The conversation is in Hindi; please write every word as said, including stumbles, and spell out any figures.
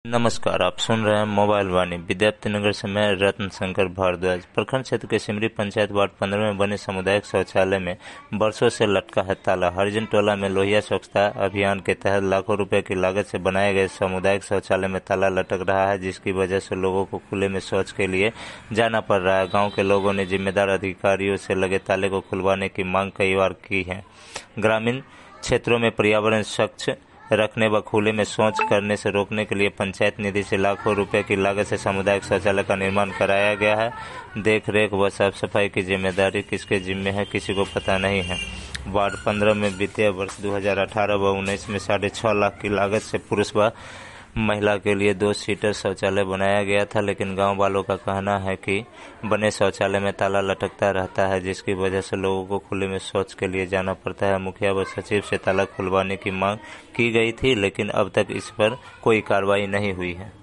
नमस्कार, आप सुन रहे हैं मोबाइल वाणी। विद्यार्थीनगर से मैं रत्न शंकर भारद्वाज। प्रखंड क्षेत्र के सिमरी पंचायत वार्ड पंद्रह में बने सामुदायिक शौचालय में वर्षों से लटका है ताला। हरिजन टोला में लोहिया स्वच्छता अभियान के तहत लाखों रुपए की लागत से बनाए गए सामुदायिक शौचालय में ताला लटक रहा है, जिसकी वजह से लोगों को खुले में शौच के लिए जाना पड़ रहा है। गाँव के लोगों ने जिम्मेदार अधिकारियों से लगे ताले को खुलवाने की मांग कई बार की है। ग्रामीण क्षेत्रों में पर्यावरण स्वच्छ रखने व खुले में शौच करने से रोकने के लिए पंचायत निधि से लाखों रुपए की लागत से सामुदायिक शौचालय का निर्माण कराया गया है। देख रेख व साफ सफाई की जिम्मेदारी किसके जिम्मे है, किसी को पता नहीं है। वार्ड पंद्रह में वित्तीय वर्ष दो हज़ार अठारह व उन्नीस में साढ़े छह लाख की लागत से पुरुष व महिला के लिए दो सीटर शौचालय बनाया गया था, लेकिन गांव वालों का कहना है कि बने शौचालय में ताला लटकता रहता है, जिसकी वजह से लोगों को खुले में शौच के लिए जाना पड़ता है। मुखिया व सचिव से ताला खुलवाने की मांग की गई थी, लेकिन अब तक इस पर कोई कार्रवाई नहीं हुई है।